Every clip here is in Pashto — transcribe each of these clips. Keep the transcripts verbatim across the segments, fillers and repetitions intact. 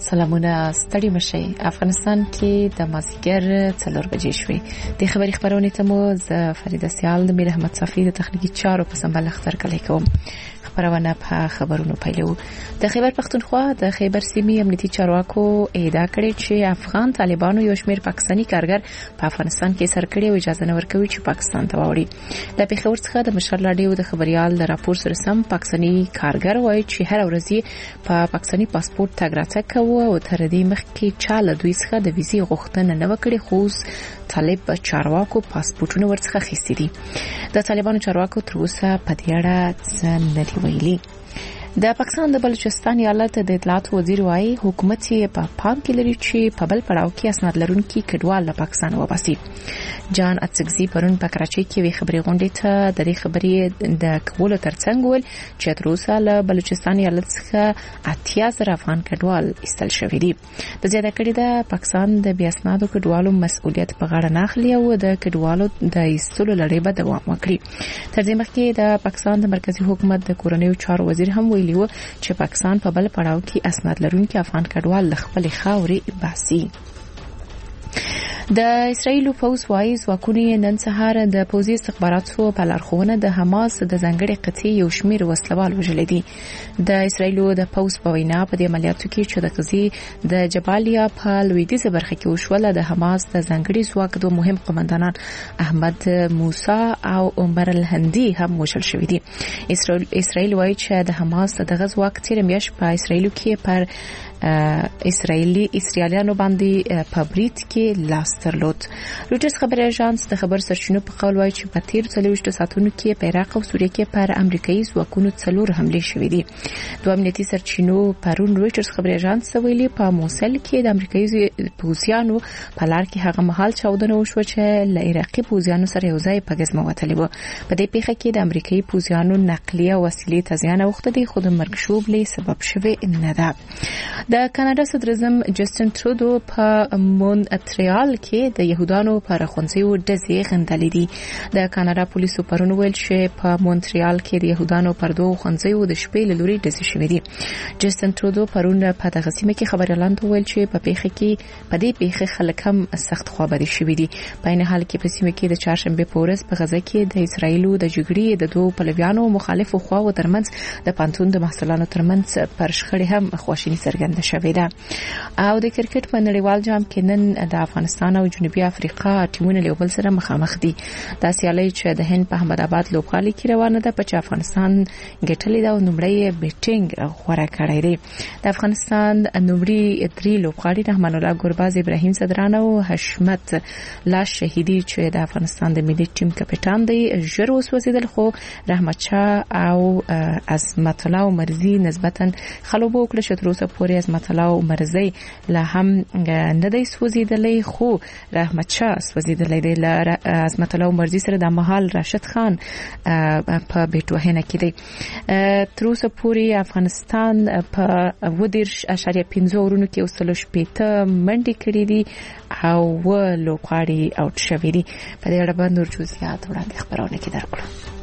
سلامونه ستړي مشي. افغانستان کې د مازیګر څلور بجې شوې. د خبري خبرونه ته مو ز فریده سیال د میر احمد صافی د تخنیکی چارو په سمبل اختر کلی کوم. خبرونه په خبرونو پیلو. د خیبر پختونخوا د خیبر سیمې امنیتي چارواکو ادعا کړې چې افغان طالبانو یو شمېر پاکستاني کارګر په افغانستان کې سر کړي او اجازه نه ورکوي چې پاکستان ته وړي. د پیښور څخه د مشر لاډیو د خبريال د راپور سره سم پاکستاني کارګر وایي چې هر ورځ په پاکستاني پاسپورت تګ راتګ کوي او تر دې مخکې چاله دوی څخه د ویزې غوښتنه نه وکړي، خو طالب چارواکو پاسپورتونه ورڅخه خېستي دي. د طالبانو چارواکو تر اوسه په دې اړه څه نه دی ویلي. د پاکستان د بلوچستان ایالت د اطلاعات وزیر وايي حکومت یې په پام کې لري چې په بل پړاو کې اسناد لرونکي کډوال له پاکستان وباسي. جان اتسګزي پرون په کراچۍ کې وی خبري غونډې ته د دې خبرې د کولو ترڅنګ ول چې تر اوسه له بلوچستان ایالت څخه اتیا زره افغان کډوال ایستل شوي دي. د زیاته کړي د پاکستان د بیا اسنادو کډوالو مسؤلیت په غاړه نه اخلي او د کډوالو د ایستلو لړۍ به دوام وکړي. تر دې مخکې د پاکستان د مرکزی حکومت د کورنیو چارو وزیر هم ویلي و چې پاکستان په بل پړاو کې اسناد لرونکي افغان کډوال خپل خاورې باسي. د اسرایل پوز وايي ځواکونه نن سهار د پوزي استخباراتو په لارښوونه د حماس د ځنګړې قطعي یو شمېر وسلوال وژل دي. د اسرایل د پوز په وینا په دې عملیاتو کې چې د غزي د جبالیا په لویدیځه برخه کې وشول د حماس د ځنګړي ځواک دوه مهم قومندانان احمد موسی او عمر الهندي هم وژل شوي دي. اسرایل اسرایل وايي چې د حماس د غزواک تیر میاش په اسرایل کې پر اسرایلی اسرایلیانو باندې په بریټ کې لاس درلود. روټرز خبري اژانس د خبر سرچینو په قول وايي چې په تیر څلويشت ساعتونو کې په عراق او سوریه کې پر امریکایي ځواکونو څلور حمله شوې دي. دوه امنیتي سرچینو پرون روټرز خبري اژانس ویلي په موصل کې د امریکایي پوځیانو په لار کې هغه مهال چاودنه وشو چې له عراقي پوځیانو سره یو ځای په غزمه وتلی و. په دې پیښه کې د امریکایي پوځیانو نقلیه وسیلې ته زیان اوښته دي، خو د مرګ شوبلې سبب شوی نه ده. د کاناډا صدر اعظم جسټن ترودو په مونټریال کې د يهودانو پر خونځيو ډزې غندلې دي. د کاناډا پولیسو پرون ویل چې په مونټریال کې د يهودانو پر دوه خونځيو د شپې له لوري ډزې شوې دي. جسټن ترودو پرون په دغه سیمه کې خبريالان ته ویل چې په پیښه کې په دې پیښه خلک هم سخت خوابدي شوي دي. په این حال کې په سیمه کې د چهارشنبه په ورځ په غزه کې د اسرایلو د جګړې د دوه پلویانو مخالفو خواو ترمنځ د پانتون د محصلانو ترمنځ پر شخړې هم خواشینی څرګنده شوې ده. او د کرکټ په نړیوال جام کې نن د افغانستان او جنوبي افریقا ټیمونه له بل سره مخامخ دي. د سیالي چې د هند په احمد آباد لوبغالي کې روانه ده، په افغانستان ګټلې ده او نمبرې بیټینګ غوړه کړې ده. د افغانستان نمبرې درې لوبغاړي رحمان الله ګورباز، ابراهیم صدران او حشمت لاش شهیدی چې د افغانستان د ملي ټیم کپټان دی ژر وسوځیدل، خو رحمت شاه او عظمت الله مرزي نسبتا خلوبو کړ چې تر اوسه پورې عظمت الله مرزي لا هم نه دی سوځیدلې، خو رحمت شاه سوځیدلې دی. ل عظمت الله مرزي سره د مهال راشد خان په بیټوهنه کې دی. تر اوسه پورې افغانستان په ودیرش اشاریه پنځه ورونو کې وسلو شپېته منډي کړې دي او و لوبغاړي اوټ شوي دي. په دې اړه باندې نور جزئیات وړاندې خبرونه کې درکړو.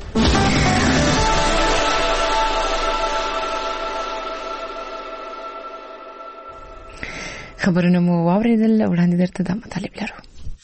خبرونه مو واوریدل، وړاندې درته د مطالب لرو.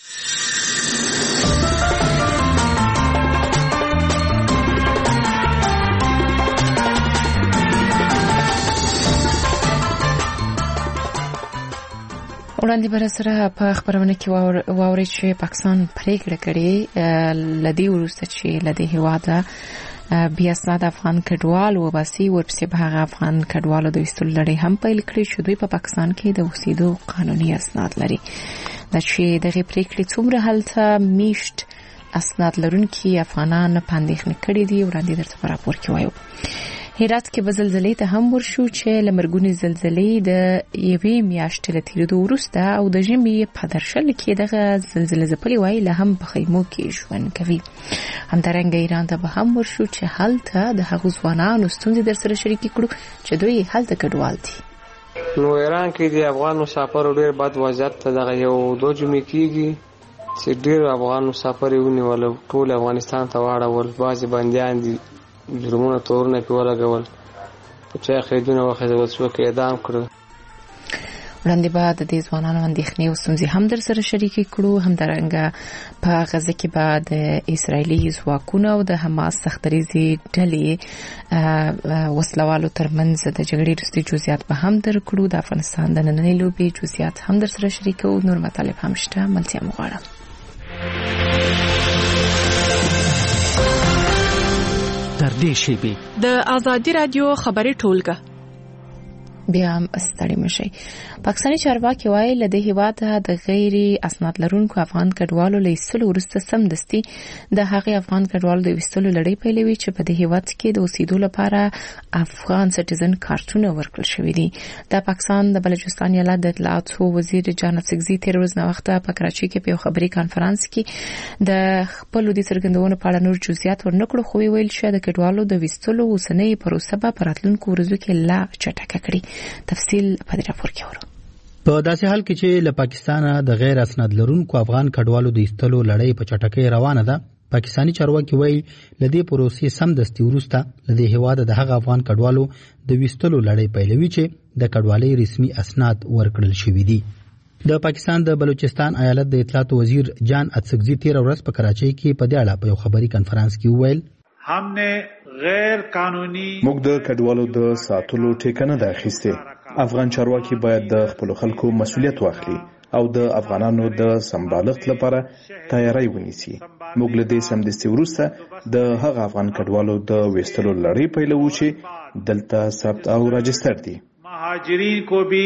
وړاندې بر سره په خبرونه کې واوري چې پاکستان پریکړه کړې لدی ورسته چې لدی هواده بیا اسناد افغان کډوال وباسي. ورپسې به هغه افغان کډوالو د ایستلو لړۍ هم پیل کړي چې دوی په پاکستان کې د اوسېدو قانوني اسناد لري. دا چې دغه پریکړې څومره هلته میشت اسناد لرونکي افغانان په اندېښنه کړي دي، وړاندې درته په راپور کې وایو. هرات کې به زلزلې ته هم ورشو چې لمرګونی زلزلې د یوې میاشتې له تیریدو وروسته او د ژمي په درشل کې دغه زلزلې ځپلې وای له هم په خیمو کې ژوند کوي. همدارنګه ایران ته به هم ورشو چې هلته د هغو ځوانانو ستونزې در سره شریکې کړو چې دوی هلته کډوال دي. نو ایران کې د افغان مسافرو ډېر بد وضعیت ته دغه یو دوه جمعې کېږي چې ډېر افغان مسافر یې ونیول، ټول افغانستان ته واړول. بعضې بندیان دي جرمونه تورونه پې ولګول، په چا قیدونه وخېژول، څوک اعدام کړل. وړاندې به د دې ځوانانو اندېښنې او ستونزې هم در سره شریکې کړو. همدارنګه په غزه کې به د اسرایلي ځواکونو او د حماس سختدریزې ډلې وسلوالو ترمنځ د جګړې وروستي جزئیات به هم در کړو. د افغانستان د نننۍ لوبې جزئیات هم در سره شریکو. نور مطالب هم شته، ملتیا مو غواړم. تر دې شیبې د آزادي رادیو خبري ټولګه بیا هم ستړي مشي. پاکستاني چارواکي وایي له دې هیواده د غیر اسناد لرونکو افغان کډوالو له ایستلو وروسته سمدستي د هغې افغان کډوالو د ایستلو لړۍ پیلوي چې په دې هیواد کې د اوسېدو لپاره افغان سټیزن کارتونه ورکړل شوي دي. د پاکستان د بلوچستان ایالت د اطلاعاتو وزیر جان اڅکزي تیر ورځ نوښته په کراچۍ کې په خبري کانفرنس کې د خپل د څرګندونو په اړه نور جزئیات ورنکړو، خو ویل چې د کډوالو د ویستلو اوسنۍ پروسه په راتلونکو ورځو کې لا چټکه کړي. تفصیل په دې راپور کې ورو. په داسې حال کې چې له پاکستانه د غیر اسناد لرونکو افغان کډوالو د ایستلو لړۍ په چټکۍ روانه ده، پاکستاني چارواکي وایي له دې پروسې سمدستي وروسته له دې هیواده د هغه افغان کډوالو د ویستلو لړۍ پیلوي چې د کډوالۍ رسمي اسناد ورکړل شوي دي. د پاکستان د بلوچستان ایالت د اطلاعاتو وزیر جان اڅکزي تیر ورځ په کراچۍ کې په دې اړه په یو خبري کانفرنس کې وویل همنه غیر قانوني موږ د کډوالو د ساتلو ټیکنه ده اخیسته. افغان چارواکي باید د خپل خلکو مسؤلیت واخلي او د افغانانو د سمبالښت لپاره تیاری ونیسي. موږ له دې سمدستي وروسته د هغه افغان کډوالو د ویستلو لړۍ پیلوو چې دلته ثبت او راجستر دي. مهاجرین کو بھی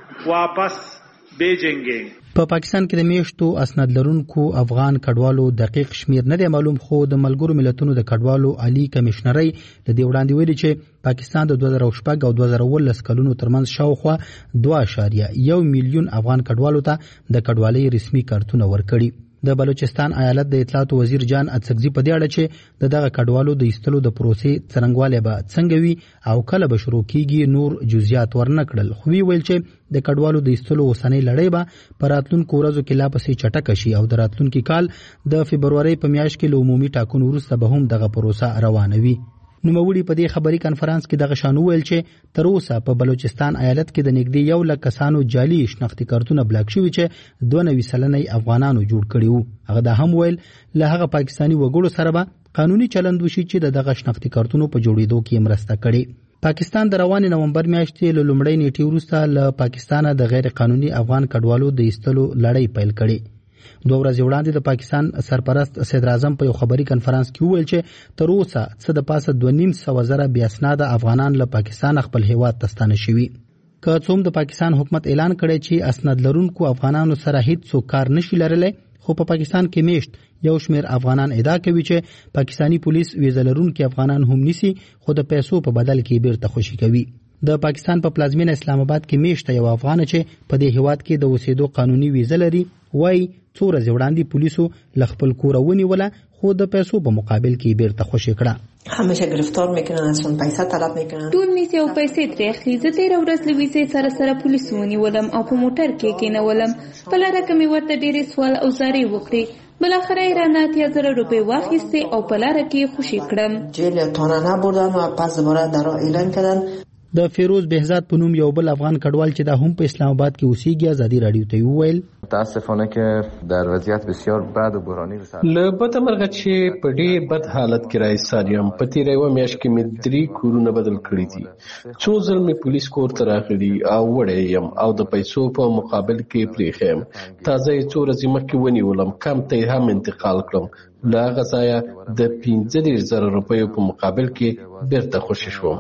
واپس بیجنګي. په پاکستان کې د میشتو اسناد لرونکو افغان کډوالو دقیق شمیر نه دی معلوم، خو د ملګرو ملتونو د کډوالو عالی کمشنري د دې وړاندې ویلي چې پاکستان د دوه زره شپږ او دوه زره اوولس کلونو ترمنځ شاوخوا دوه اعشاریه یو میلیون افغان کډوالو ته د کډوالۍ رسمي کارتونه ورکړي. د بلوچستان ایالت د اطلاعاتو وزیر جان اڅکزي په دې اړه چې د دغه کډوالو د ایستلو د پروسې څرنګوالی به څنګه وي او کله به شروع کیږي نور جزئیات ورنکړل، خو ویل چې د کډوالو د ایستلو اوسنۍ لړۍ به په راتلونکو ورځو کې لا پسې چټکه شي او د راتلونکي کال د فبرورۍ په میاشت کې له عمومي ټاکنو وروسته به هم دغه پروسه روانه وي. نوموړي په دې خبري کانفرنس کې دغه شان وویل چې تر اوسه په بلوچستان ایالت کې د نږدې یو لک کسانو جعلي شناختي کارتونه بلاک شوي چې دوه نوي سلنه افغانانو جوړ کړي وو. هغه دا هم ویل له هغه پاکستاني وګړو سره به قانوني چلند وشي چې دغه شناختي کارتونو په جوړېدو کې مرسته کړي. پاکستان د روانې نومبر میاشتې له لومړۍ نیټې وروسته له پاکستانه د غیر قانوني افغان کډوالو د ایستلو لړۍ پیل کړي. دوه ورځې وړاندې د پاکستان سرپرست صدر اعظم په یو خبري کانفرنس کې وویل چې تر اوسه څه د پاسه دوه نیم سوه زره بې اسناده افغانان له پاکستان خپل هیواد ته ستانه شوي. که څوم د پاکستان حکومت اعلان کړی چې اسناد لرونکو افغانانو سره هیڅ کار نشي لرلی، خو په پاکستان کې میشت یو شمیر افغانان ادعا کوي چې پاکستانی پولیس ویزه لرونکي افغانان هم نیسي خو د پیسو په بدل کې بیرته خوشي کوي. د پاکستان په پلازمینه اسلام آباد کې میشته یو افغان چې په دې هیواد کې د اوسېدو قانوني ویزه لري وایي څو ورځې وړاندې پولیسو له خپل کوره ونیوله خو د پیسو په مقابل کې بیرته خوشي کړه. همیشه گرفتار میکنن، ازشون پیسه طلب میکنن. ټول نیسي او پیسې ترې اخلي. زه تېره ورځ له ویزې سره سره پولیسو ونیولم او په موټر کې کېنولم. په لاره کې مې ورته ډېرې سوال او زارۍ وکړې. بالاخره یې رانه اتیا زره روپۍ واخیستې او په لاره کې خوشي کړم. جیل تانه نبردن و پس دوباره در راه اعلان کردن. د فیروز بهزاد په نوم یو بل افغان کډوال چې دا هم په اسلام آباد کې اوسېږي ازادي رادیو ته وویل متاسفانه که در وضعیت بسیار بد و بحرانی وسر له بده مرغه چې په ډېر بد حالت کې راایستل یم. په تېره یوه میاشت کې مې درې کورونه بدل کړي دي. څو ځل مې پولیس کور ته راغلي او وړی یم او د پیسو په مقابل کې پرېښی یم. تازه یې څو ورځې مخکې ونیولم، کم ته یې هم انتقال کړم. له هغه ځایه د پنځه دېرش زره روپیو په مقابل کې بیرته خوشي شوم.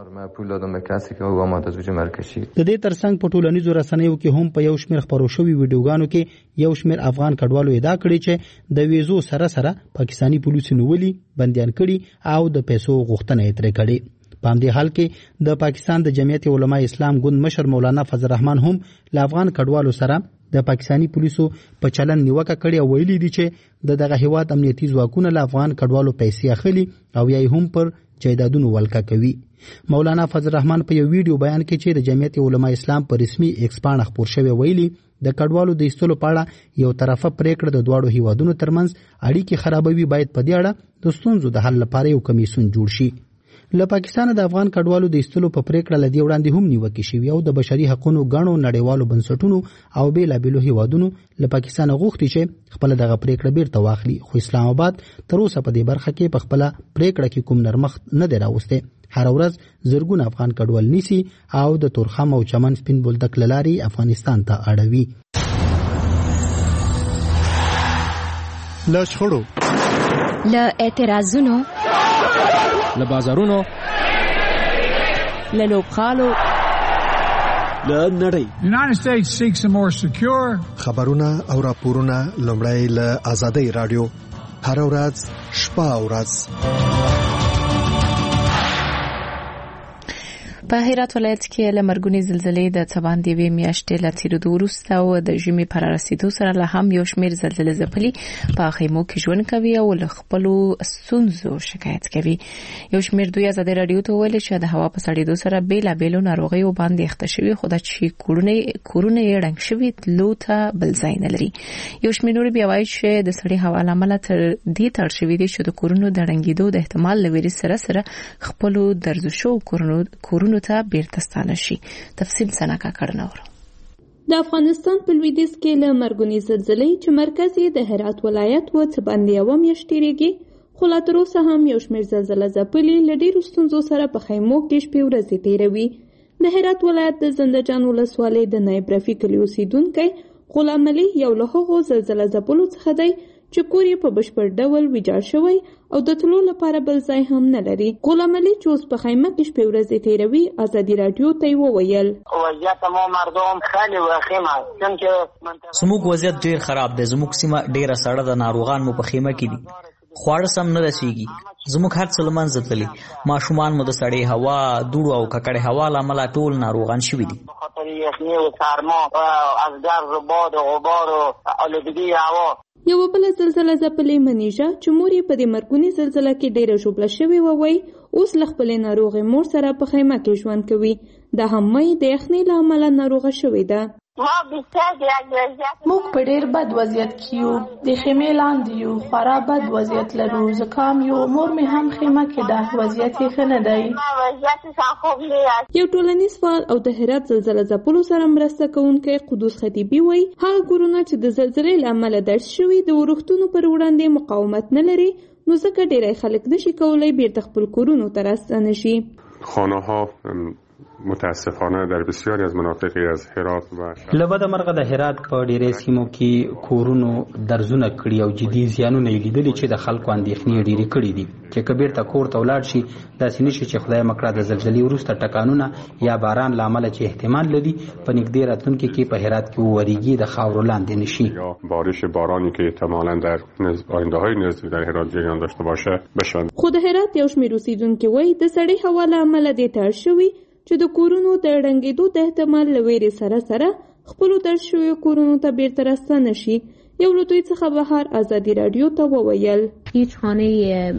د دې ترڅنګ په ټولنیزو رسنیو کې هم په یو شمېر خپرو شوي ویډیوګانو کې یو شمېر افغان کډوالو ادعا کړې چې د ویزو سره سره پاکستاني پولیسو نیولي، بندیان کړي او د پیسو غوښتنه یې ترې کړې. په همدې حال کې د پاکستان د جمعیت علماء اسلام ګوند مشر مولانا فضل الرحمن هم له افغان کډوالو سره د پاکستاني پولیسو په چلن نیوکه کړې او ویلي دي چې د دغه هیواد امنیتي ځواکونه له افغان کډوالو پیسې اخلي او یا هم پر جایدادونو ولکه کوي. مولانا فضل الرحمن په یو ویډیو بیان کې چې د جمعیت علماء اسلام په رسمي ایکس پاڼه خپور شوی ویلي د کډوالو د ایستلو په اړه یو طرفه پریکړه د دواړو هیوادونو ترمنځ اړیکې خرابوي، باید په دې اړه د ستونزو د حل لپاره یو کمیسیون جوړ شي. له پاکستان د افغان کډوالو د ایستلو په پریکړه لدی وړاندې هم نیوکه شوی او د بشري حقوقو غاڼو نړیوالو بنسټونو او بیلابېلو هیوادونو له پاکستان غوښتي چې خپل دغه پریکړه بیرته واخلي، خو اسلام آباد تر اوسه په دې برخه کې په خپل پریکړه کې کوم نرمښت نه دی راوستی. هر ورځ زرګونه افغان کډوال نیسي او د تورخم او چمن سپین بولدک لاري افغانستان ته اړوي. له شخړو، له اعتراضونو، له بازارونو، له لوبغالو، له نړۍ. United States seeks a more secure خبرونه او راپورونه لومړی له آزادۍ رادیو هر ورځ شپه او ورځ. په هرات ولایت کې له مرګونی زلزلې د څبان دی وی میاشتې لا تیرېدو وروسته او د ژمي پر رسیدو سره له هم یو شمېر زلزلې ځپلي په خیمو کې ژوند کوي او له خپل ستونزو شکایت کوي. یو شمېر دوی آزادۍ رادیو ته ویل چې د هوا په سړېدو سره بیلابېلو ناروغیو باندې اخته شوي، خو دا چې کورونه کورونه یې ړنګ شوي تلو ته بل ځای نه لري. یو شمېر نور بیا وایي چې د سړې هوا له امله تر دې تړ شوي دي چې د کورونو د ړنګېدو د احتمال له ویرې سره سره خپل درز شو کورونو کورونو ته بیرته ستانه شي. تفصیل سناکا کړنور. د افغانستان په لویدیځ کې له مرګونی زلزلې چې مرکز یې د هرات ولایت و څه باندې یو میاشت تیریږي، خو لا تر اوسه هم یو شمېر زلزله ځپلي له ډېرو ستونزو سره په خیمو کې شپې ورځې تیروي. د هرات ولایت د زنده جان ولسوالۍ د نایب رفیع کلي اوسیدونکی غلام علي یو له هغو زلزله ځپلو څخه دی چې کور یې په بشپړ ډول ویجاړ شوی او د تلو لپاره بل ځای هم نه لري. غلام علي چې اوس په خیمه کې شپې ورځې تیروي ازادي رادیو ته یې وویل وضعیت مو مردم خیلی وخیمه چونکه زموږ وضعیت ډیر خراب دی. زموږ سیمه ډیره سړه ده، ناروغان مو په خیمه کې دي، خواړه سم نه رسیږي، زموږ هر څه له منځه تللي، ماشومان مو د سړې هوا، دوړو او ککړې هوا له امله ټول ناروغان شوي دي. خاطر یخني او سرما از ګرد و باد و غبار و آلودگی هوا. یو بل زلزله ځپلې منیژه چې مور یې په دې مرګونی زلزله کې ډېره ژوبله شوې وه، وایي اوس له خپلې ناروغې مور سره په خیمه کې ژوند کوي. دا هم مې د یخنۍ له امله ناروغه شوې ده. موږ په ډېر بد وضعیت کې یو، د خیمې لاندې یو، خورا بد وضعیت لرو، زکام یو، مور مې هم خیمه کې ده، وضعیت یې ښه نه دی. یو ټولنیز فعال او د هرات زلزله ځپلو سره مرسته کوونکی قدوس خطیبي وایي هغه کورونه چې د زلزلې له امله درز شوي د ورښتونو پر وړاندې مقاومت نه لري، نو ځکه ډېری خلک نشي کولی بیرته خپل کورونو ته راستانه شي. خانه ها متاسفانه در بسیاری از مناطقی از هرات و لبد مرغه د هرات په ډیرې سیمو کې کورونو درزونه کړي او جدي زیانونه لیدلي چې د خلکو اندېښنې ډېرې کړي دي چې کبیر ته کور ته ولاړ شي داسې نشي چې خدای مکړه د زلزلې وروسته ټکانونه یا باران لامل چې احتمال لري په نږدې راتلونکي کې په هرات کې وریږي د خاورو لاندې نشي یا بارش بارانی که احتمالاً در آینده‌های نزدیک در هرات جریان داشته باشه بشن. خود هرات یو شمېر اوسیدونکي وایي د سړې هوا له امله دې تړ شوي چې د کورونو د ړنګېدو د احتمال له ویرې سره سره خپلو درز شویو کورونو ته بیرته راستانه شي. یو له دوی څخه بهر ازادي رادیو ته وویل هیڅ خانه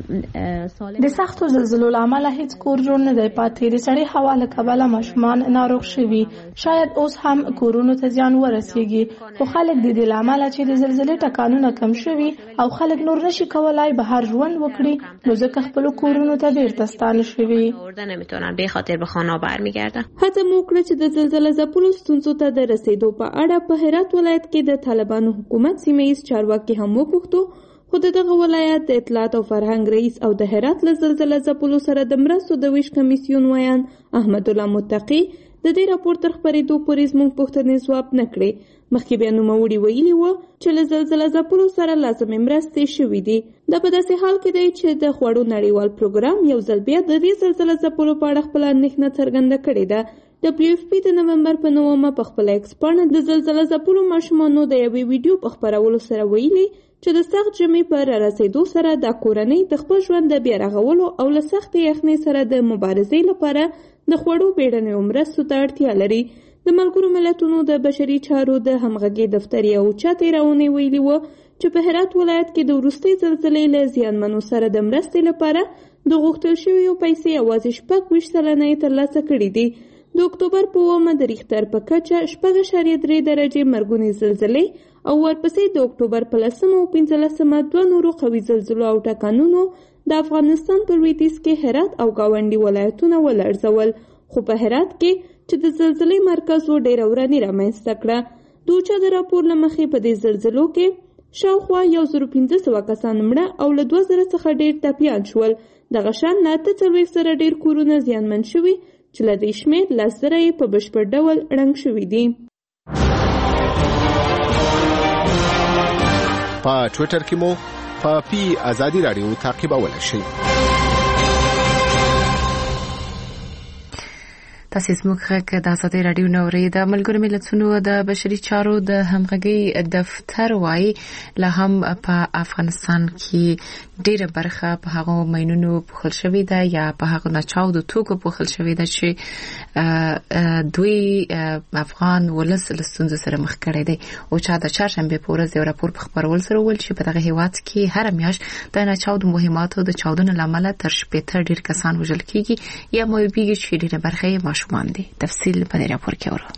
د سختو زلزلو له امله هیڅ کور جوړ نه دی پاتې. د سړې هوا له کبله ماشومان ناروغ شوي، شاید اوس هم کورونو ته زیان ورسیږي، خو خلک د دې له امله چې د زلزلې ټکانونه کم شوي او خلک نور نشي کولای بهر ژوند وکړي، نو ځکه خپلو کورونو ته بیرته ستانه شوي. نمیتونن به خاطر به خانه برمیگردن. هڅه مو وکړه چې د زلزله ځپلو ستونزو ته د رسیدو په اړه په هرات ولایت کې د طالبانو حکومت سیمه ییز چارواکي هم وپوښتو، خو د دغه ولایت د اطلاعات او فرهنګ رئیس او د هرات له زلزله ځپلو سره د مرستو د ویش کمیسیون ویان احمد الله متقي د دې راپور تر خپرېدو پورې زموږ پوښتنې ځواب نه کړې. مخکې بیا نوموړي ویلي وو چې له زلزله ځپلو سره لازمې مرستې شوي دي. دا په داسې حال کې دی چې د خوړو نړیوال پروګرام یو ځل بیا د دې زلزله ځپلو په اړه خپله اندېښنه څرګنده کړې ده. ډبلیو اف پی د نومبر په نومه په خپله ایکس پاڼه د زلزله ځپلو ماشومانو د یوې ویډیو په خپرولو سره ویلي چې د سخت ژمي په رارسېدو سره دا کورنۍ د خپل ژوند د بیا رغولو او له سختې یخنۍ سره د مبارزې لپاره د خوړو بیړنیو مرستو ته اړتیا لري. د ملګرو ملتونو د بشري چارو د همغږۍ دفتر یو چاته راونی ویلي و چې په هرات ولایت کې د وروستۍ زلزلې له زیانمنو سره د مرستې لپاره د غوښتل شویو پیسې یوازې شپږ ویشت سلنه یې ترلاسه کړي دي. د اکتوبر په اوومه د ریختر په کچه شپږ اعشاریه درې درجې مرګونې زلزلې او ورپسې د اکتوبر په لسمه او پنځلسمه دوه نورو قوي زلزلو او ټکانونو د افغانستان په لویدیځ کې هرات او گاونډي ولایتونه ولړزول، خو په هرات کې چې د زلزلې مرکز و ډېره وراني رامنځته کړه. د اوچا د راپور له مخې په دې زلزلو کې شاوخوا یو زر پنځه سوه کسان مړه او له دوه زره څخه ډېر ټپیان شول. دغه شان له اته څلوېښت زره ډېر کورونه زیانمن شوي چې له دې شمېر لس زره یې په بشپړ ډول ړنګ شوي دي. په ټویټر کې مو په پی ازادي رادیو تعقیبولی شئ. تاسو زموږ غږ د ازادي رادیو نورې د ملګرو ملتونو د بشري چارو د همغږي دفتر وايي له هم په افغانستان کې ډیره برخه په هغه ماینونو پوښل شوې ده یا په هغه ناچاو د توکو پوښل شوې ده چې دوی افغان ولس له ستونزو سره مخ کړي دي. او چې د چهارشنبه په ورځ یو راپور په خبرول سره ول چې په دغه هیواد کې هر میاشت د ناچاو د مهماتو د چاودنو لامل تر شپږ ډیر کسان وژل کیږي یا موبیږي چې ډیره برخه یې ماشومان دي. تفصیل په دې راپور کې اورو.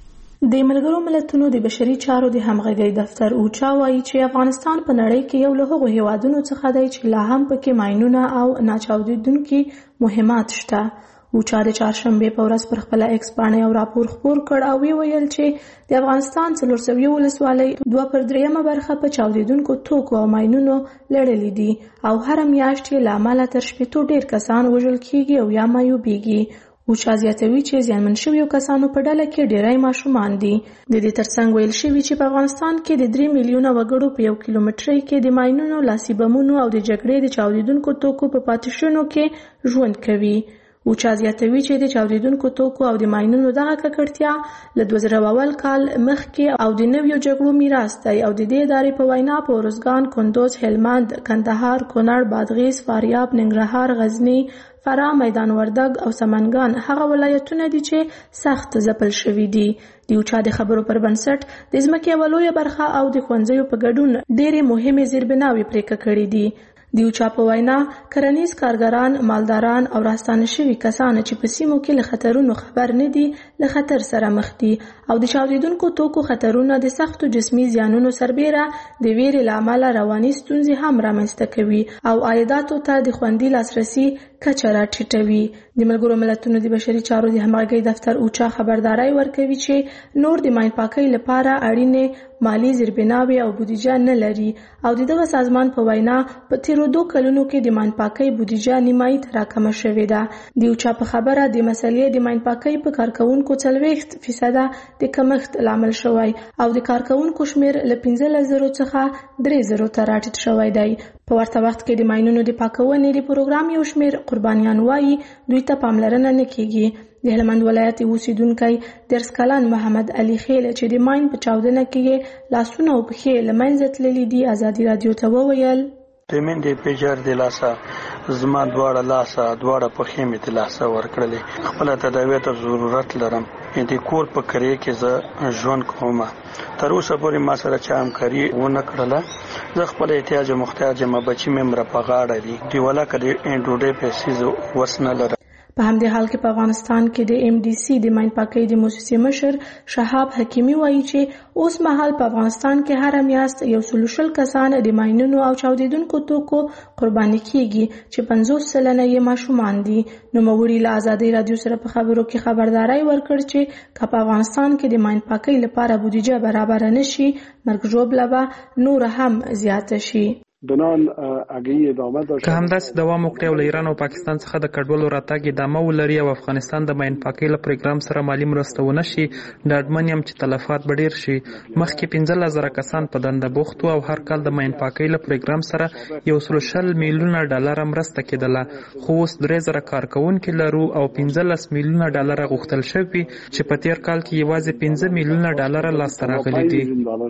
د ملګرو ملتونو د بشري چارو د همغږي دفتر اوچا وايي چې افغانستان په نړۍ کې یو له هغو هیوادونو څخه دی چې لا هم پکې ماینونه او ناچاودیدونکي مهمات شته. اوچا د چهارشنبه په ورځ پر خپل ایکس باندې یو راپور خپور کړ او ویل چې د افغانستان څلور سوه ولسوالۍ دوه پر دریمه برخه په چاودیدونکو توکو او ماینونو لړلې دي او هر میاشت یې لامل تر شپږ ډیر کسان وژل کیږي او یا مایوبېږي. اوچا زیاتوي چې زیانمن شویو کسانو په ډله کې ډیری ماشومان دي. د دې ترڅنګ ویل شوی چې په افغانستان کې د درې میلیونه وګړو په یو کیلومترۍ کې د ماینونو، لاسي بمونو او د جګړې د چاودیدونکو توکو په پاتېشونو کې ژوند کوي. اوچا زیاتوي چې د چاودیدونکو توکو او د ماینونو دغه ککړتیا له دوه زره اول کال مخکې او د نویو جګړو میراث دی او د دې ادارې په وینا په ارزګان، کندوز، هلمند، کندهار، کونړ، بادغیس، فاریاب، ننګرهار، غزنی، فراه، میدان وردګ او سمنګان هغه ولایتونه دي چې سخت ځپل شوي دي. د اوچا د خبرو پر بنسټ د ځمکې یوه لویه برخه او د ښوونځیو په ګډون ډېرې مهمې زیربناوې پرېکړه کړې دي. د اوچا په وینا کرنیز کارګران، مالداران او راستانه شوي کسان چې په سیمو کې له خطرونو خبر نه دي له خطر سره مخ دي او د چاودیدونکو توکو خطرونه د سختو جسمي زیانونو سربیره د ویرې له امله رواني ستونزې هم رامنځته کوي او عایداتو ته د خوندي لاسرسي کچه راټیټوي. د ملګرو ملتونو د بشري چارو د همغږۍ دفتر اوچا خبرداري ورکوي چې نور د ماین پاکۍ لپاره اړینې مالی زیربناوې او بودیجه نه لري او دغه سازمان په وینا په تیرو دوه کلونو کې د ماین پاکۍ بودیجه نیمایي ته راکمه شوې ده. د اوچا په خبره د مسلې د ماین پاکۍ په کارکونکو څلوېښت فیصده د کمښت لامل شوی او د کارکونکو شمیر له پنځلس زرو څخه درې زرو ته راټیټ شوی دی. په ورته وخت کې د ماینونو د پاکونې د پروګرام یو شمیر قربانیان وایي دوی ته پاملرنه نه کیږي. د هلمند ولایت اوسیدونکی درس کلان محمد علي خیل چې د ماین په چاودنه کې لاسونه او پښې له منځه تللي دي ازادي رادیو ته وویل د مندې پیجر د لاسه زما دواړه لاسه دواړه پښې مې د لاسه ورکړلې. خپل تداوی ته ضرورت لرم. د کور په کړې کې زه ژوند کوم. تر اوسه پورې ما سره چا همکاري ونه کړله. زه خپل احتیاج محتاج یم. بچی مې مړه په غاړه دي. دی ولا کړي ډوډۍ پیسې وس نه لرم. په همدې حال کې په افغانستان کې د ایم ډي سي د ماین پاکۍ د موسسې مشر شهاب حکیمي وایي چې اوس مهال په افغانستان کې هر میاشت یو سل شل کسان د ماینونو او چاودیدونکو توکو قرباني کیږي چې پنځوس سلنه یې ماشومان دي. نوموړي له ازادي رادیو سره په خبرو کې خبرداري ورکړ چې که په افغانستان کې د ماین پاکۍ لپاره بودیجه برابر نشي مرګ ژوبله به نور هم زیاته شي. بنان اگه ادامه داشته که همداسې دوام وکړي او له ایران او پاکستان څخه د کډوالو راتګ ادامه ولري او افغانستان د ماین پاکۍ له پروګرام سره مالي مرسته ونه شي ډاډمن یم چې تلفات به ډیر شي. مخکې پنځلس زره کسان په دنده بوخت وو او هر کال د ماین پاکۍ له پروګرام سره یو سل شل میلیونه ډالر مرسته کېدله خو اوس درې زره کارکونکي لرو او پنځلس میلیونه ډالر غوښتل شوي چې په تیر کال کې یوازې پنځه میلیونه ډالر لاسته راغلي دي.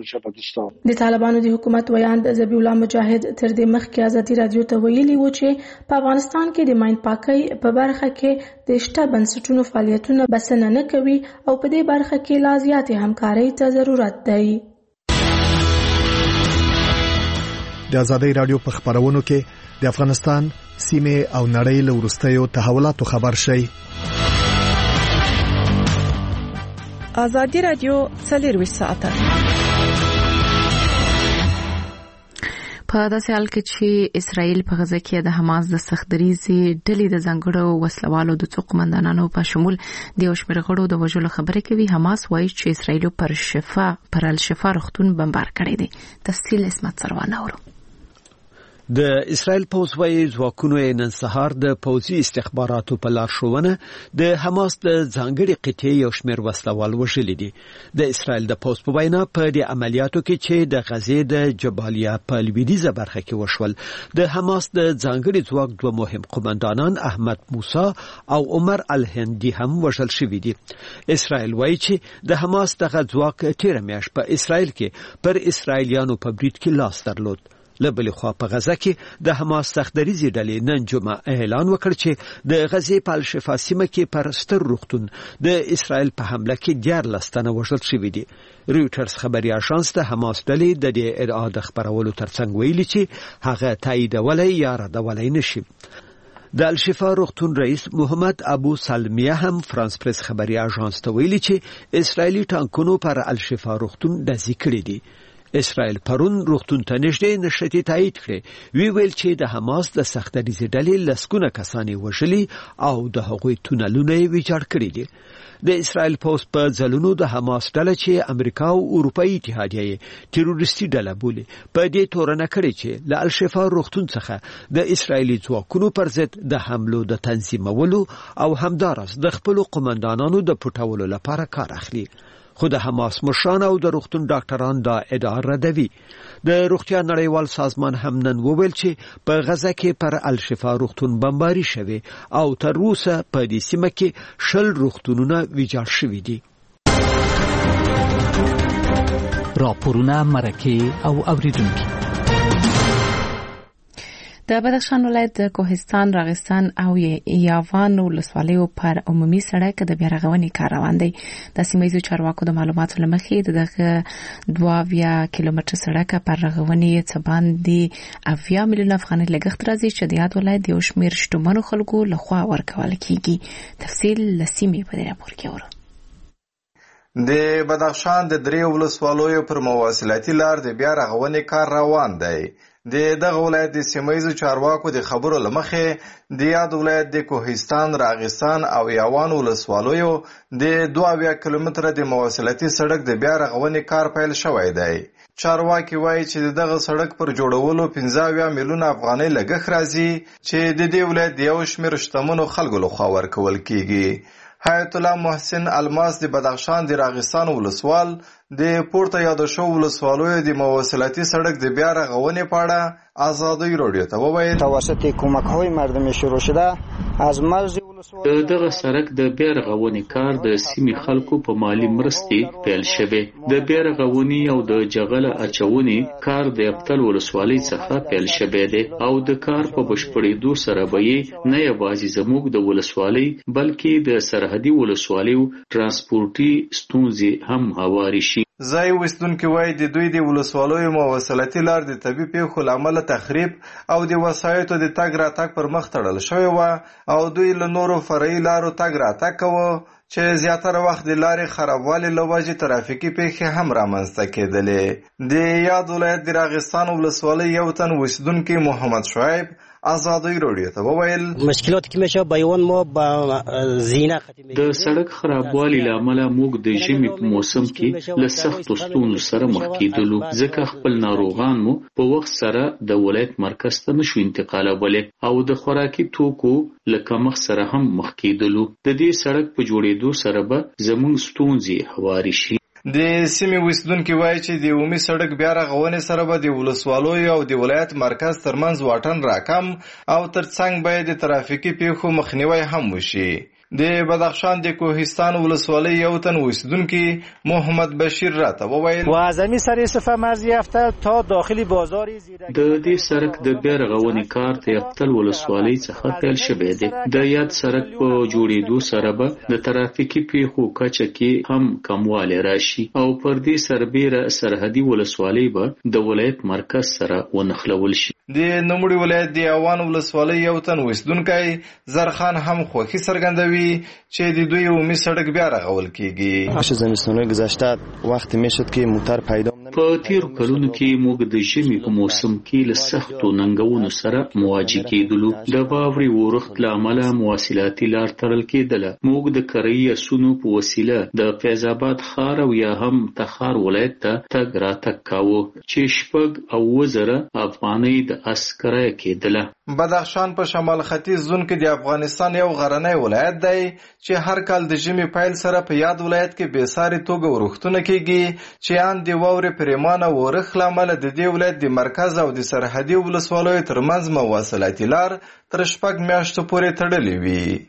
د طالبانو د حکومت ویاند ذبیح الله مجاهد تر دې مخکې ازادي رادیو ته ویلي و چې په افغانستان کې د ماین پاکۍ په برخه کې د شته بنسټونو فعالیتونه بسنه نه کوي او په دې برخه کې لا زیاتې همکارۍ ته ضرورت دی. د ازادي رادیو په خبرونو کې د افغانستان سیمه او نړۍ له وروستیو تحولاتو خبر شي. ازادي رادیو څلور ساعته په داسې حال کې چې اسرائیل په غزه کې د حماس د سختدریزي ډلې د ځانګړو وسلوالو د څو قومندانانو په شمول د یو شمېر غړو د وژلو خبره کوي. حماس وایي چې اسرائیل پر شفا پر الشفا روغتون بمبار کړی دی. تفصیل اسمت سروانه اورو. د اسرائیل پوز وایي ځواکونو نن سهار د پوځي استخباراتو په لارښوونه د حماس د ځانګړي قطعې یو شمېر وسلوال وژلي دي. د اسرائیل د پوز په وینا په دې عملیاتو کې چې د غزې د جبالیا په لویدیځه برخه کې وشول، د حماس د ځانګړي ځواک دوه مهم قومندانان احمد موسی او عمر الهندي هم وژل شوي دي. اسرائیل وایي چې د حماس دغه ځواک تیره میاشت په اسرائیل کې پر اسرائیلیانو په برید کې لاس درلود. لبل خو په غزه کې د حماس سختدریزي ډلې نن جمعه اعلان وکړ چې د غزې په الشفا سیمه کې پر ستر روغتون د اسرائیل په حمله کې دیارلس تنه وژل شوي دي. رویټرز خبري اژانس د حماس ډلې د دې ادعا د خبرولو ترڅنګ ویلي چې هغه تاییدولای یا ردولای نشي. د الشفا روغتون رئیس محمد ابو سلمیه هم فرانس پریس خبري اژانس ته ویلي چې اسرائیلي ټانکونو پر الشفا روغتون دزي کړی دي. اسرائیل پرون روغتون ته نږدې نشرتي تایید کړي. وی ویل چې د حماس د سختدریزي ډلې لسګونه کسانې وژلي او د هغوی تونلونه یې ویجاړ کړي دي. د اسرائیل پوز په ځلونو د حماس ډله چې امریکا او اروپאי اتحادیه تروریستي ډله بولي په دې تورنه کړي چې له الشفا روغتون څخه د اسرائیلي ځواکونو پر ضد د حملو د تنظیمولو او همدارس د خپل قومندانانو د پټولو لپاره کار اخلي. خو د حماس مشران او د روغتون ډاکټران دا ادعا ردوي. د روغتیا نړیوال سازمان هم نن وویل چې په غزه کې پر الشفا روغتون بمباري شوی او تر اوسه په دې سیمه کې شل روغتونونه ویجاړ شوي دي. راپورونه مرکه او اوریدونکو. د بدخشان ولایت د کوهستان، راغستان او یاوان ولسوالیو پر عمومي سړک د بیا رغونې کار روان دی. د سیمه ییزو چارواکو د معلوماتو له مخې دغه دوه اویا کیلومتره سړک پر رغونې څه باندې اویا میلیونه افغانۍ لګښت راځي چې د یاد ولایت د یو شمېر شتمنو خلکو لخوا ورکول کیږي. تفصیل له سیمې په دې راپور کې اورو. د بدخشان د درې ولسوالیو پر مواصلاتي لار د بیا رغونې کار روان دی. د دغه ولایت د سیمایي چارواکو د خبرو لمخې د یاد ولایت د کوهستان، راغستان او یاوان ولسوالیو د دوه اویا کیلومتره د مواصلاتي سړک د بیا رغونې کار پیل شوی دی. چارواکي وایي چې دغه سړک پر جوړولو پنځه اویا میلیونه افغانۍ لګښت راځي چې د دې ولایت د یو شمېر شتمنو خلکو لخوا ورکول کیږي. حیات الله محسن الماس د بدخشان د راغستان ولسوال د پورته یاد شو ولسوالیو د مواصلاتي سړک د بیا رغونې په اړه آزادی رادیو ته وویل توسط کمک‌های مردمی شروع شده از مرز دغه سړک د بیا رغونې کار د سیمې خلکو په مالی مرستې پیل شوی. د بیا رغونې او د جغل اچونې کار د ابتل ولسوالۍ څخه پیل شوی دی او د کار په بشپړېدو سره به نه یوازې زموږ د ولسوالۍ بلکې د سرحدي ولسوالیو ترانسپورتي ستونزې هم هواري شي. ځای اوسیدونکي وایي د دوی د ولسوالیو مواصلاتي لار د طبیعي پیښو له امله تخریب او د وسایطو د تګ راتګ پر مخ تړل شوی و او دوی له نورو فرعي لارو تګ راتګ کوه چې زیاتره وخت د لارې خرابوالي له وجې ترافیکي پیښې هم رامنځته کېدلې. د یاد ولایت د راغستان ولسوالۍ یو تن اوسیدونکي محمد شعیب آزادی رادیو ته وویل مشکلات که میشه بیان ما با زینه د سړک خرابوالي له امله موږ د ژمي په موسم کې له سختو ستونزو سره مخ کېدلو ځکه خپل ناروغان مو په وخت سره د ولایت مرکز ته نشو انتقالولی او د خوراکي توکو له کمښت سره هم مخ کېدلو. د دې سړک په جوړېدو سره به زموږ ستونزې هواري شي. د سیمې اوسیدونکي وایي چې د عمومي سړک بیا رغونې سره به د ولسوالیو او د ولایت مرکز ترمنځ واټن راکم او ترڅنګ به د ترافیکي پیښو مخنیوی هم وشي. د بدخشان د کوهستان ولسوالی یو تن اوسیدونکي محمد بشیر راته وویل و از همین سر استفاده مرز یافته تا داخل بازاری د دې سړک د بیا رغونې کار د یفتل ولسوالۍ څخه پیل شوی دی. د یاد سړک په جوړېدو سره به د ترافیکي پیښو کچه کې هم کموالی راشي او پر دې سربیره سرحدي ولسوالۍ به د ولایت مرکز سره ونښلول شي. د نوموړي ولایت د یاوان ولسوالۍ یو تن اوسیدونکی زرخان هم خوښي څرګندوي چې د دوی عمومي سړک بیا رغول کیږي. از زمستان‌های گذشته وقتی میشد که موتر پیدا په تیرو کلونو کې موږ د ژمي په موسم کې له سختو ننګونو سره مواجه کېدلو. د واورې اورښت له امله مواصلاتي لار تړل کېدله. موږ د کرایي اسونو په وسیله د فیض آباد ښار او یا هم تخار ولایت ته تګ راتګ کاوه چې شپږ او اووه زره افغانۍ د اس کرایه کېدله. بدخشان په شمال ختیځ زون کې د افغانستان یو غرنی ولایت دی چې هر کال د ژمي پیل سره په یاد ولایت کې بې ساري توګه ورښتونه کېږي چې ان د واورې پریمانه ورښت له امله د دې ولایت د مرکز او د سرحدي ولسوالیو ترمنځ مواصلاتي لار تر شپږ میاشتو پورې تړلې وي.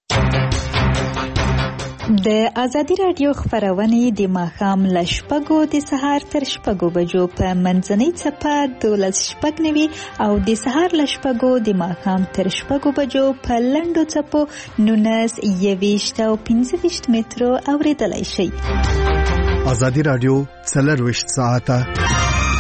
د ازادي راډیو خبرونه د ماښام له شپږو د سهار تر شپږو بجو په منځنۍ څپه دولس شپږ نوي او د سهار له شپږو د ماښام تر شپږو بجو په لنډو څپو نولس یویشت او پنځه ویشت مترو اورېدلی شئ. ازادي راډیو څلرویشت ساعته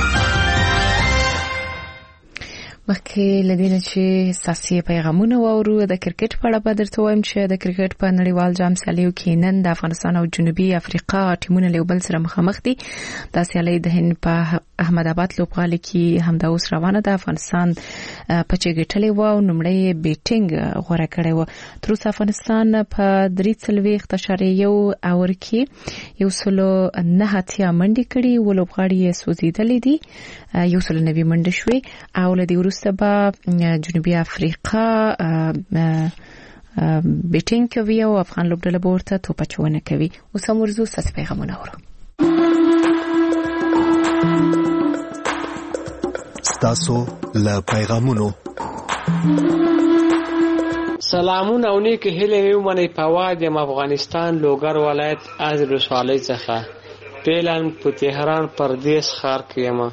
مخکې لدینه چې ساسي پیغامونه واورو. د کرکټ په اړه به درته وایم چې د کرکټ په نړیوال جام سیالیو کې نن د افغانستان او جنوبي افریقا ټیمونه له بل سره مخامخ دي. دا سیالي د هند په احمد آباد لوبغالي کې همدا اوس روانه ده. افغانستان په چې ګټلې و او نومړی بیټینګ غوړه کړې و. تر اوسه افغانستان په درې څلوېښت اعشاریه یو اور کې یو سلو نه اتیا منډې کړي و. لوبغاړي یې سوځېدلې دي، یو سلو نوي منډې شوې او له دې وروسته به جنوبي افریقا بیټینګ کوي او افغان لوبډله به ورته توپ اچونه کوي. اوس هم ورځو ساسي پیغامونه اورو. ستاسو له پیغامونو سلامونه او نیک هیلې ومنئ. په وادي افغانستان لوګر ولایت از ولسوالۍ څخه پیلان په تهران پردیس ښار کې یم.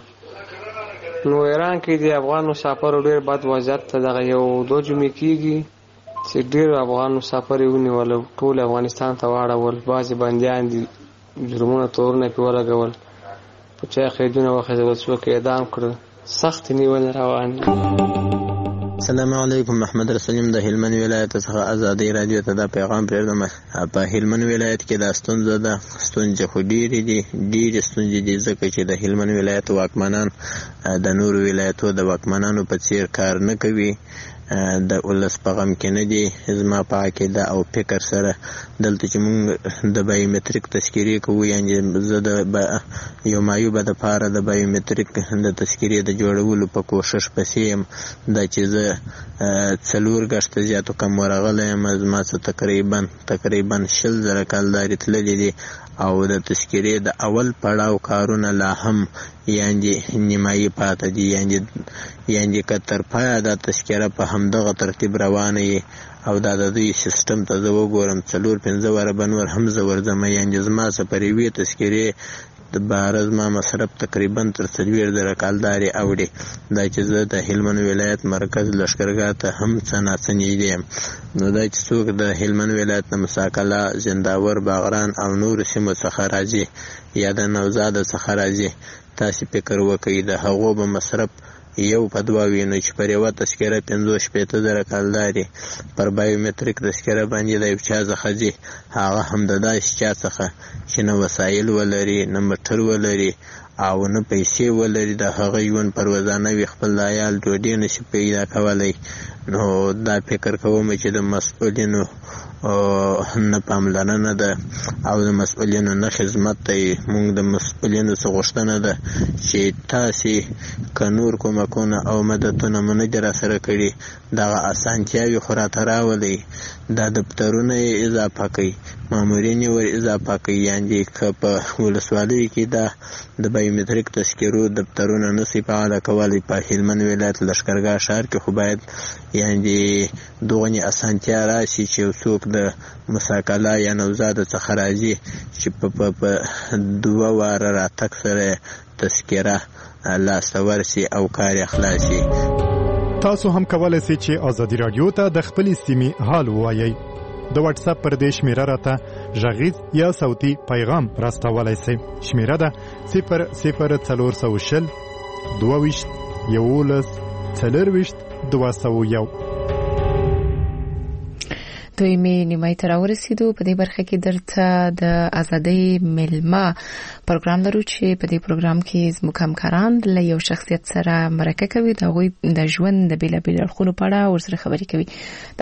نو ایران کې د افغان مسافرو ډېر بد وضعیت ته دغه یو دو جمعې کېږي چې ډېر افغان مسافر یې ونیول، ټول افغانستان ته واړول. بعضې بندیان دي، جرمونه تورونه پرې ولګول، په چا قیدونه وخېژول، څوک یې اعدام کړل. سختې نیولې روان دي. السلام علیکم. محمد رسولیم د هلمند ولایت څخه ازادي رادیو ته دا پیغام پرېږدم. په هلمند ولایت کې دا ستونزه ده، ستونزې خو ډېرې دي، ډېرې ستونزې دي ځکه چې د هلمند ولایت واکمنان د نورو ولایتو د واکمنانو په څیر کار نه کوي، د ولس په غم کې نه دي. زما په عقیده او فکر سره دلته چې موږ د بایومتریک تذکیرې کوو، یعنې زه د یو معیوبه دپاره د بایومتریک د تذکیرې د جوړولو په کوشش پسې یم. دا چې زه څلور ګشته زیاتو کم ورغلی یم، زما څه تقریبا تقریبا شل زره کالدارې تللي دي او د تذکیرې د اول پړاو کارونه لا هم یعنې نیمایي پاته دي. یعنې که تر پایه دا تذکیره په همدغه ترتیب روانه وي او دا د دوی سیستم ته زه وګورم څلور پنځه واره به نور هم زه ورځم. یعنې زما څه پر یوې تذکیرې د بهره زما مصرف تقریبا تر څلوېښت زره کالدارې اوړي. دا چې زه د هلمند ولایت مرکز لښکرګاه ته هم څه ناڅه نږدې یم. نو دا چې څوک د هلمند ولایت نه مساکله، زنداور، باغران او نورو سیمو څخه راځي یا د نوزاده څخه راځي، تاسې فکر وکړئ د هغو به مصرف یو په دوه وي، نو چې پر یوه تذکیره پنځوس شپېته زره کالدارې پر بایومتریک تذکیره باندې د یو چا څخه ځي، هغه هم د داسې چا څخه چې نه وسایل ولري، نه موټر ولري او نه پیسې ولري، د هغه ژوند پر روزانه وي، خپل عیال ډوډۍ نشي پیدا کولی. نو دا فکر کوم چې د مسؤلینو نه پاملرنه ده او د مسؤلینو نه خدمت دی. موږ د مسؤلینو څخه غوښتنه ده چې تاسې که نور کومکونه او مددونه مو نه دي راسره کړي، دغه اسانتیاوې خو راته راولئ. دا دفترونه یې اضافه کړئ، مامورین یې ور اضافه کړئ. یعنې که په ولسوالیو کې دا د بایومتریک تذکیرو دفترونه نشي فعاله کولی، په هلمند ولایت لښکرګاه ښار کې خو باید یعنې دغنې اسانتیا راشي چې یو څوک د مساکله یا نوزاده څخه راځي چې په دوه واره راتګ سره تذکیره لاسته ورسي او کار یې خلاص شي. تاسو هم کولی شئ چې ازادي راډیو ته د خپلې سیمې حال ووایئ. د واتس اپ پر دې شمیره راته غږیز یا صوتي پیغام راستولی شئ. شمیره ده صفر صفر څلور سوه شل دوه ویشت یولس څلور ویشت دوه سوه یو. دوی می نیمه تر ورسېدو. په دې برخه کې درته د ازادۍ ملما پروګرام لرو چې په دې پروګرام کې زموږ همکاران له یو شخصیت سره مرکه کوي، د هغوی د ژوند د بیلابیل اړخونو په اړه ورسره خبرې کوي.